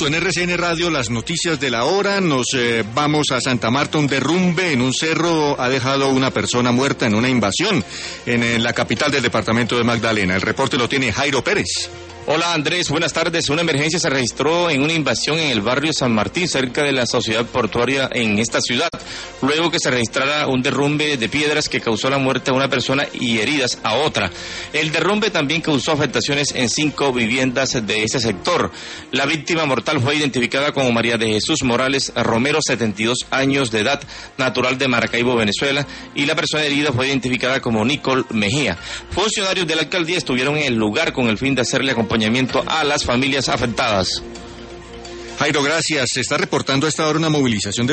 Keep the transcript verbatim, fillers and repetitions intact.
En R C N Radio, las noticias de la hora, nos eh, vamos a Santa Marta. Un derrumbe en un cerro ha dejado una persona muerta en una invasión en, en la capital del departamento de Magdalena. El reporte lo tiene Jairo Pérez. Hola Andrés, buenas tardes. Una emergencia se registró en una invasión en el barrio San Martín, cerca de la sociedad portuaria en esta ciudad, luego que se registrara un derrumbe de piedras que causó la muerte a una persona y heridas a otra. El derrumbe también causó afectaciones en cinco viviendas de ese sector. La víctima mortal fue identificada como María de Jesús Morales Romero, setenta y dos años de edad, natural de Maracaibo, Venezuela, y la persona herida fue identificada como Nicole Mejía. Funcionarios de la alcaldía estuvieron en el lugar con el fin de hacerle acompañamiento a las familias afectadas. Jairo, gracias. Se está reportando a esta hora una movilización de